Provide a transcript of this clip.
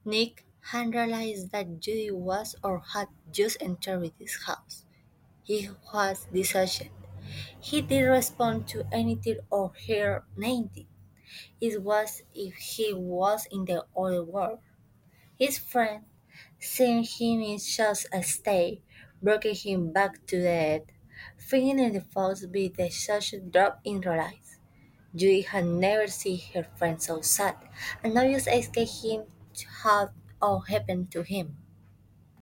Nick had realized that Judy was or had just entered his house. He was disheartened. He didn't respond to anything or hear anything. It was if he was in the other world. His friend, seeing him in such a state, brought him back to the earth, thinking the folks with the such drop in her eyes. Judy had never seen her friend so sad, and obviously asked him what had all happened to him.